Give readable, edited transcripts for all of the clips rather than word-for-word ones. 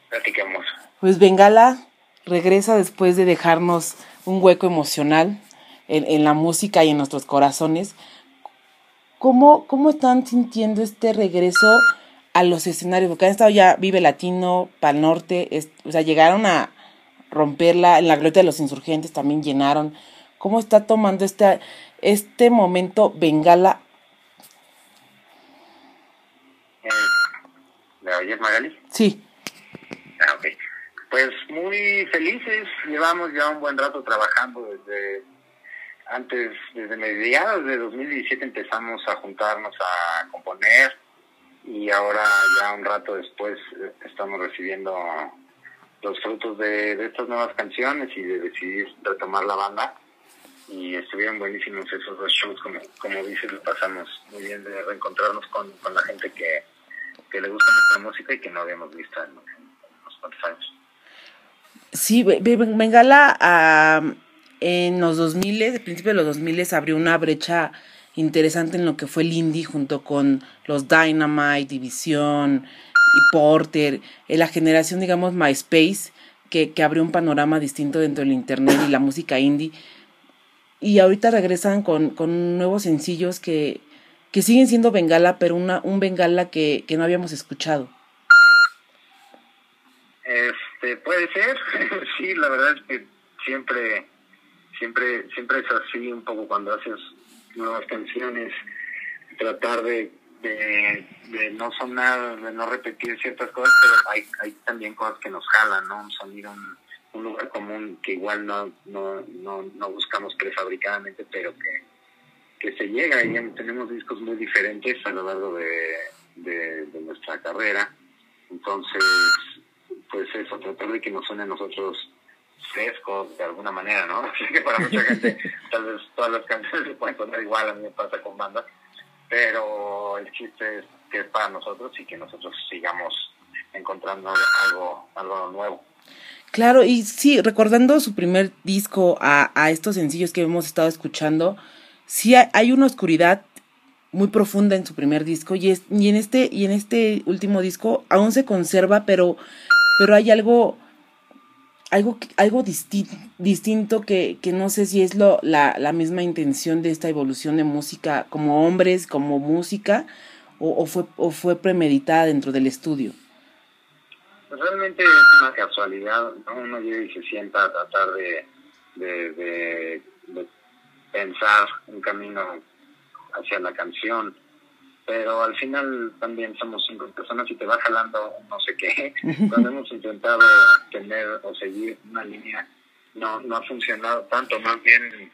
platiquemos. Pues Bengala regresa después de dejarnos un hueco emocional en la música y en nuestros corazones. ¿Cómo están sintiendo este regreso a los escenarios? Porque han estado ya Vive Latino, Pal Norte, o sea, llegaron a romperla, en la Glorieta de los Insurgentes también llenaron. ¿Cómo está tomando este momento Bengala? ¿Me oyes, Magali? Sí. Ok. Pues muy felices, llevamos ya un buen rato trabajando desde mediados de 2017 empezamos a juntarnos a componer y ahora ya un rato después estamos recibiendo los frutos de estas nuevas canciones y de decidir retomar la banda y estuvieron buenísimos esos dos shows, como dices, lo pasamos muy bien de reencontrarnos con la gente que le gusta nuestra música y que no habíamos visto en unos cuantos años. Sí, Bengala en los 2000, al principio de los 2000 abrió una brecha interesante en lo que fue el indie junto con los Dynamite, División y Porter, la generación, digamos, MySpace, que abrió un panorama distinto dentro del internet y la música indie. Y ahorita regresan con nuevos sencillos que siguen siendo Bengala, pero un Bengala que no habíamos escuchado. Puede ser, sí, la verdad es que siempre es así un poco cuando haces nuevas canciones, tratar de no sonar, de no repetir ciertas cosas, pero hay también cosas que nos jalan, ¿no? Un sonido, un lugar común que igual no buscamos prefabricadamente, pero que se llega y tenemos discos muy diferentes a lo largo de nuestra carrera. Entonces, pues eso, tratar de que nos suene a nosotros frescos de alguna manera, ¿no? Así que para mucha gente tal vez todas las canciones se pueden sonar igual, a mí me pasa con bandas, pero el chiste es que es para nosotros y que nosotros sigamos encontrando algo nuevo. Claro, y sí, recordando su primer disco a estos sencillos que hemos estado escuchando, sí hay una oscuridad muy profunda en su primer disco y en este último disco aún se conserva, pero hay algo distinto que no sé si es la misma intención de esta evolución de música como hombres, como música, o fue premeditada dentro del estudio. Pues realmente es una casualidad, ¿no? Uno llega y se sienta a tratar de pensar un camino hacia la canción, pero al final también somos 5 personas y te va jalando no sé qué. Cuando hemos intentado tener o seguir una línea, no ha funcionado tanto, más bien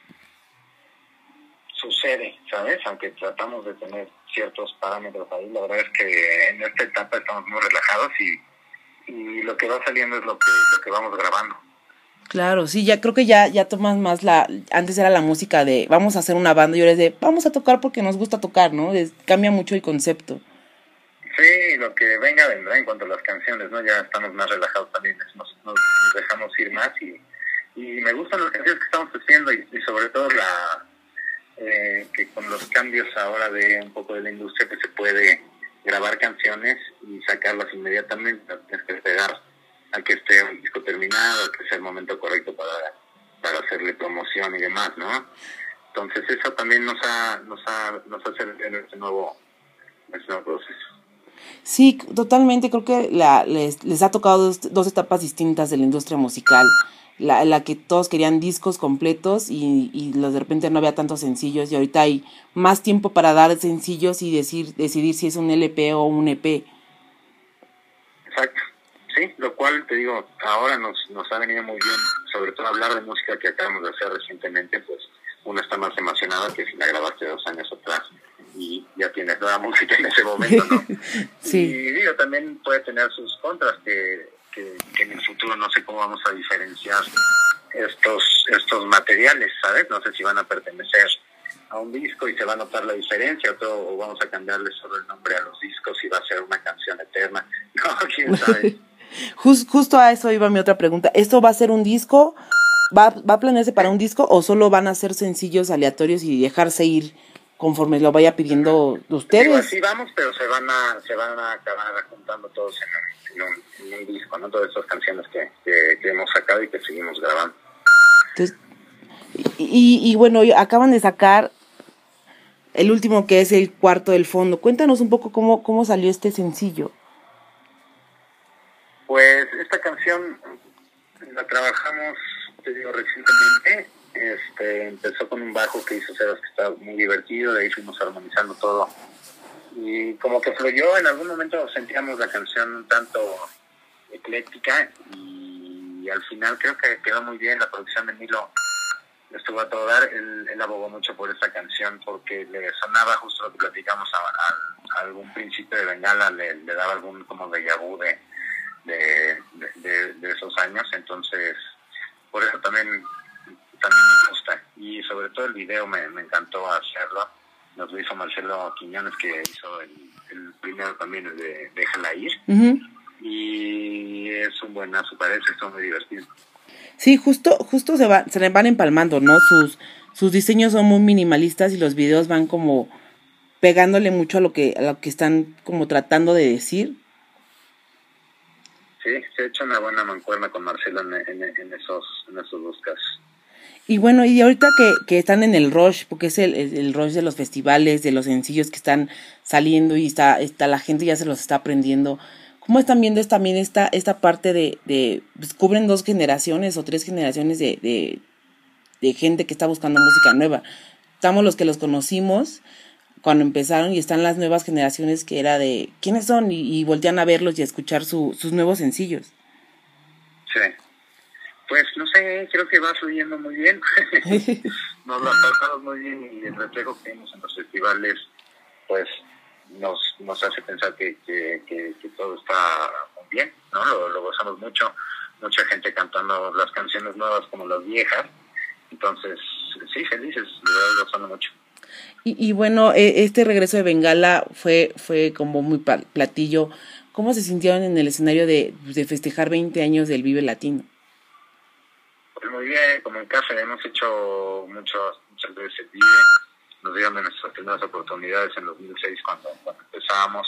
sucede, ¿sabes? Aunque tratamos de tener ciertos parámetros ahí, la verdad es que en esta etapa estamos muy relajados y lo que va saliendo es lo que vamos grabando. Claro, sí, ya creo que ya tomas más antes era la música de vamos a hacer una banda y ahora es de vamos a tocar porque nos gusta tocar, ¿no? Cambia mucho el concepto. Sí, lo que vendrá en cuanto a las canciones, ¿no? Ya estamos más relajados también, nos dejamos ir más y me gustan las canciones que estamos haciendo y sobre todo que con los cambios ahora de un poco de la industria que se puede grabar canciones y sacarlas inmediatamente, no tienes que esperar a que esté un disco terminado, a que sea el momento correcto para hacerle promoción y demás, ¿no? Entonces eso también nos hace en este nuevo proceso. Sí, totalmente, creo que les ha tocado dos etapas distintas de la industria musical, la que todos querían discos completos y de repente no había tantos sencillos y ahorita hay más tiempo para dar sencillos y decidir si es un LP o un EP. Exacto. Sí, lo cual, te digo, ahora nos ha venido muy bien, sobre todo hablar de música que acabamos de hacer recientemente, pues uno está más emocionado que si la grabaste 2 años atrás y ya tienes nueva música en ese momento, ¿no? Sí. Y digo, también puede tener sus contras, que en el futuro no sé cómo vamos a diferenciar estos materiales, ¿sabes? No sé si van a pertenecer a un disco y se va a notar la diferencia o vamos a cambiarle solo el nombre a los discos y va a ser una canción eterna. No, quién sabe. Justo a eso iba mi otra pregunta. ¿Esto va a ser un disco? ¿Va a planearse para un disco o solo van a ser sencillos aleatorios y dejarse ir conforme lo vaya pidiendo Digo, ustedes. así vamos, pero se van a acabar juntando todos en un disco, ¿no? Todas estas canciones que hemos sacado y que seguimos grabando. Entonces, y bueno, acaban de sacar el último, que es el Cuarto del Fondo. Cuéntanos un poco cómo salió este sencillo. Pues esta canción la trabajamos, te digo, recientemente. Empezó con un bajo que hizo Sebas, que está muy divertido, de ahí fuimos armonizando todo. Y como que fluyó, en algún momento sentíamos la canción un tanto ecléctica y al final creo que quedó muy bien. La producción de Milo estuvo a todo dar. Él abogó mucho por esta canción porque le sonaba justo lo que platicamos a algún principio de Bengala, le daba algún como déjà vu de esos años. Entonces por eso también me gusta, y sobre todo el video me encantó hacerlo. Nos lo hizo Marcelo Quiñones, que hizo el primero también, el de Déjala Ir. Uh-huh. Y es un buenazo, parece, está muy divertido. Sí, justo se le van empalmando, ¿no? Sus diseños son muy minimalistas y los videos van como pegándole mucho a lo que están como tratando de decir. Sí, se ha hecho una buena mancuerna con Marcelo en esos dos casos. Y bueno, y ahorita que están en el rush, porque es el rush de los festivales, de los sencillos que están saliendo y está la gente ya se los está aprendiendo. ¿Cómo están viendo también esta parte de pues, cubren 2 generaciones o 3 generaciones de gente que está buscando música nueva? Estamos los que los conocimos cuando empezaron y están las nuevas generaciones que era de ¿quiénes son? Y voltean a verlos y a escuchar sus nuevos sencillos. Sí. Pues no sé, creo que va fluyendo muy bien. Nos lo pasamos muy bien y el reflejo que vemos en los festivales pues nos hace pensar que todo está muy bien, ¿no? Lo gozamos mucho, mucha gente cantando las canciones nuevas como las viejas. Entonces, sí, felices, de verdad lo gozamos mucho. Y bueno, este regreso de Bengala fue como muy platillo. ¿Cómo se sintieron en el escenario de festejar 20 años del Vive Latino? Pues muy bien, como en casa hemos hecho muchas veces el Vive. Nos dieron de nuestras primeras oportunidades en 2006 cuando empezamos.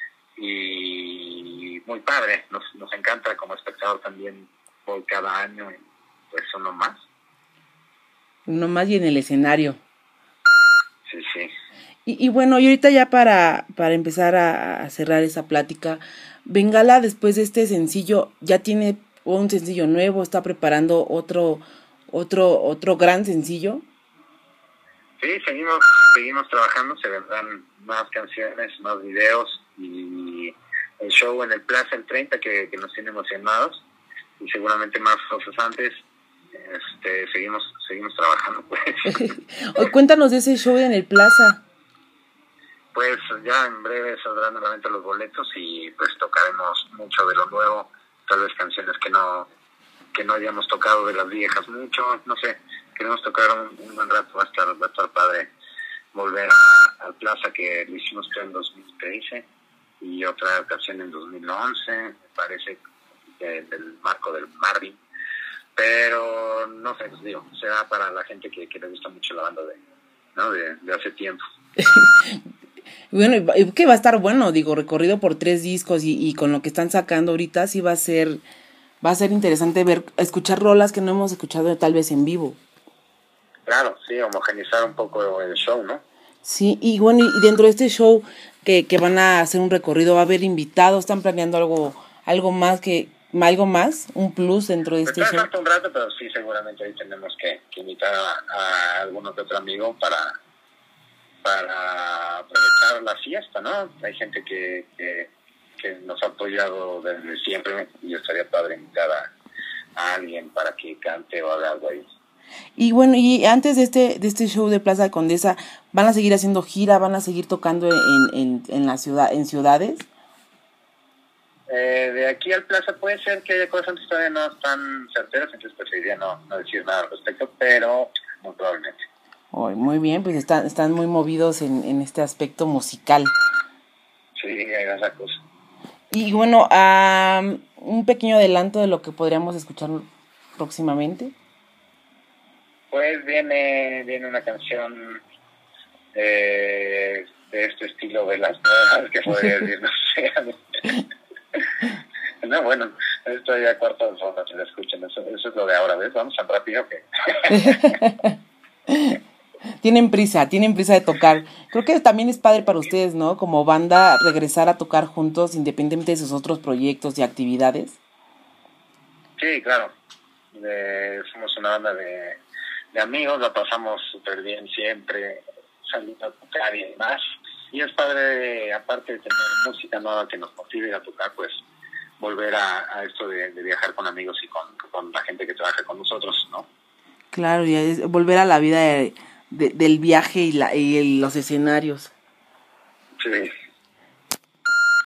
Y muy padre, nos encanta como espectador también, voy cada año y pues uno más. Uno más y en el escenario. Sí. Y bueno, y ahorita ya para empezar a cerrar esa plática, Bengala después de este sencillo ya tiene un sencillo nuevo, está preparando otro gran sencillo. Sí, seguimos trabajando, se vendrán más canciones, más videos y el show en el Plaza el 30 que nos tiene emocionados y seguramente más cosas antes. Seguimos trabajando pues. Cuéntanos de ese show en el Plaza. Pues ya en breve saldrán nuevamente los boletos y pues tocaremos mucho de lo nuevo, tal vez canciones que no hayamos tocado de las viejas mucho, no sé, queremos tocar un buen rato, va a estar padre volver al Plaza, que lo hicimos creo en 2013 y otra ocasión en 2011, me parece, del marco del Marvin, pero no sé, pues digo, será para la gente que le gusta mucho la banda de hace tiempo. Bueno, que va a estar bueno, digo, recorrido por 3 discos y con lo que están sacando ahorita sí va a ser interesante escuchar rolas que no hemos escuchado tal vez en vivo. Claro, sí, homogenizar un poco el show, ¿no? Sí, y bueno, y dentro de este show que van a hacer un recorrido, va a haber invitados, están planeando algo más, un plus dentro de este show. Falta un rato, pero sí, seguramente ahí tenemos que invitar a alguno que otro amigo para aprovechar la fiesta, ¿no? Hay gente que nos ha apoyado desde siempre y estaría padre invitar a alguien para que cante o haga algo ahí. Y bueno, y antes de este show de Plaza Condesa, ¿van a seguir haciendo gira? ¿Van a seguir tocando en la ciudad, en ciudades? De aquí al Plaza puede ser que haya cosas que todavía no están certeras, entonces preferiría no decir nada al respecto, pero muy probablemente. Muy bien, pues están muy movidos en este aspecto musical. Sí, hay esa cosa. Y bueno, un pequeño adelanto de lo que podríamos escuchar próximamente. Pues viene una canción de este estilo de las nuevas, que podría decir, no sé. No, bueno, esto ya cuarto de fondo, que lo escuchen, eso es lo de ahora, ¿ves? Vamos tan rápido que... Tienen prisa de tocar. Creo que también es padre para ustedes, ¿no? Como banda, regresar a tocar juntos independientemente de sus otros proyectos y actividades. Sí, claro. Somos una banda de amigos, la pasamos súper bien siempre, saliendo a tocar y demás. Y es padre, aparte de tener música nueva que nos motive a tocar, pues volver a esto de viajar con amigos y con la gente que trabaja con nosotros, ¿no? Claro, y es volver a la vida del viaje y los escenarios. Sí,